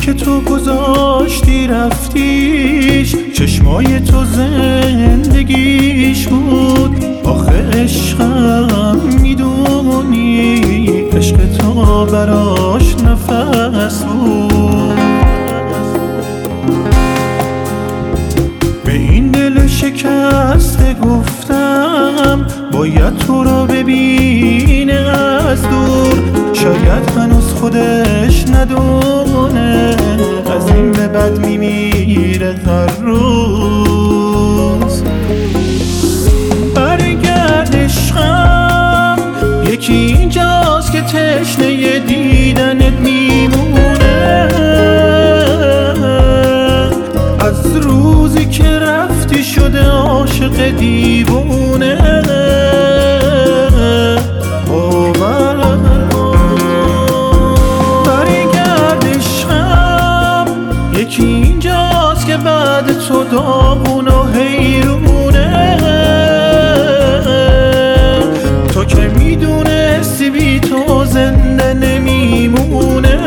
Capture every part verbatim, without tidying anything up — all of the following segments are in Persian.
که تو گذاشتی رفتیش، چشمای تو زندگیش بود. آخه عشقم میدونی، عشق تو براش نفس بود. به این دل شکسته گفتم باید تو رو ببینه از دور. شاید هنوز خودش ندونه از این به بعد میمیره هر روز. برگرد عشقم، یکی اینجاست که تشنه دیدنت میمونه. از روزی که رفتی شده عاشق دیوونه. برگرد عشقم، یکی اینجاست که بعد تو داغون و حیرونه. تو که میدونستی بی تو زنده نمیمونه.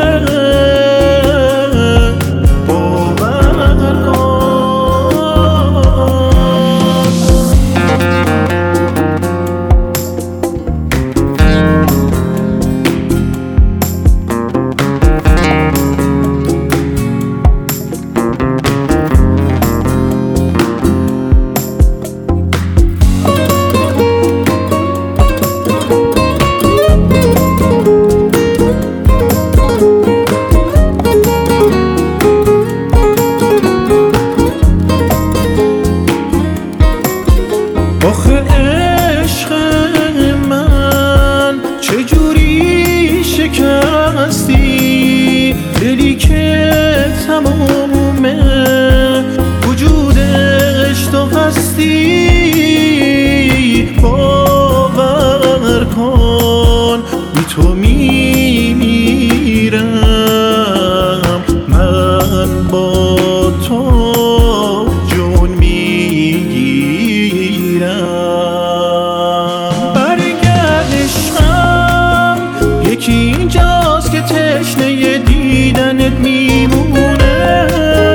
آخه عشق من چجوری شکستی دلی که تمومه وجودش تو هستی. باور کن بی تو میمیرم، من با تو جون میگیرم. برگرد عشقم، یکی اینجاست که تشنه دیدنت میمونه.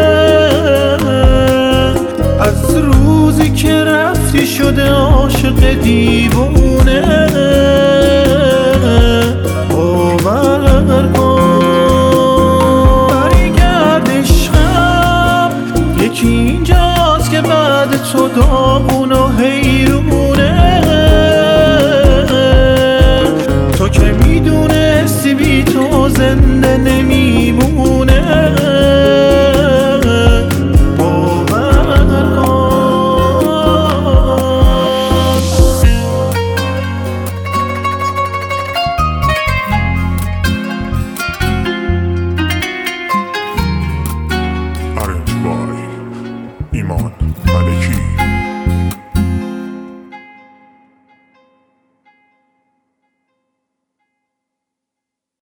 از روزی که رفتی شده عاشق دیوونه. باور کن برگرد عشقم، یکی اینجاست که بعد تو داغون و حیرونه. تو که میدونستی بی تو زنده نمی